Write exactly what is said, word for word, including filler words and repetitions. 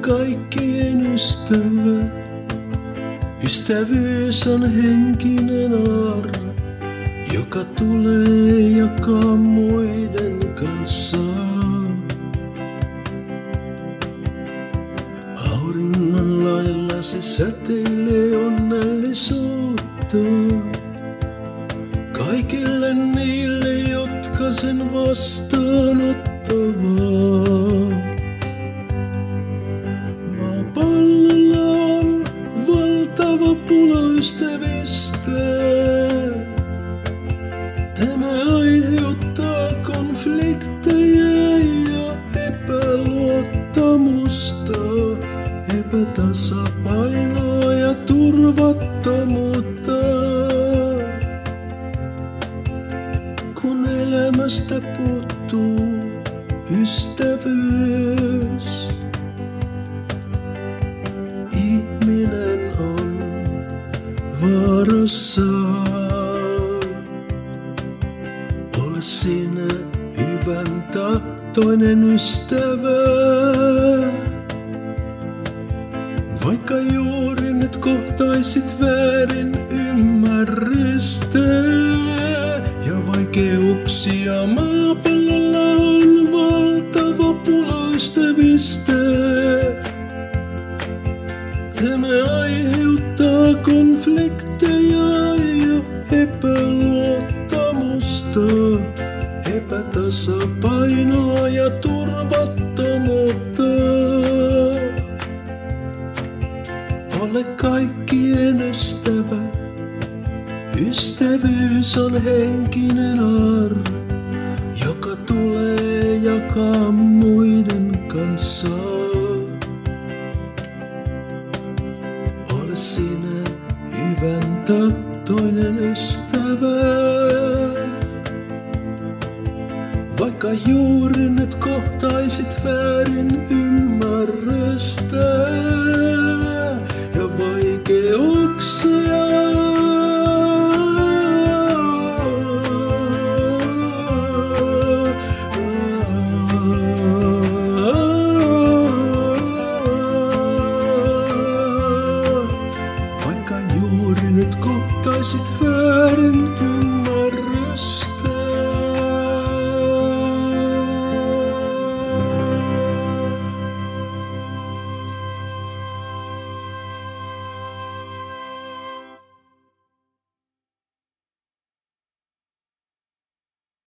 kaikkien ystävä. Ystävyys on henkinen arvo, joka tulee jakaa muiden kanssa. Auringon lailla se säteilee onnellisuutta kaikille niille, jotka sen vastaanottavat. Maapallolla on valtava pula ystävistä. Tämä aiheuttaa konflikteja ja epäluottamusta, epätasapainoa ja turvattomuutta. Kun elämästä puuttuu ystävyys, ihminen on vaarassa. Ole sinä hyvän tahtoinen ystävä, vaikka juuri nyt kohtaisit väärin ymmärrystä ja vaikeuksia. Maapallolla on valtava pula ystävistä. Tämä aiheuttaa konflikteja ja epäluottamusta, epätasapainoa ja turvattomuutta. Ole kaikkien ystävä. Ystävyys on henkinen arvo, joka tulee jakaa muiden kanssa. Ole sinä hyvän tahtoinen ystävä, vaikka juuri nyt kohtaisit väärin ymmärrystä ja vaikeuksia.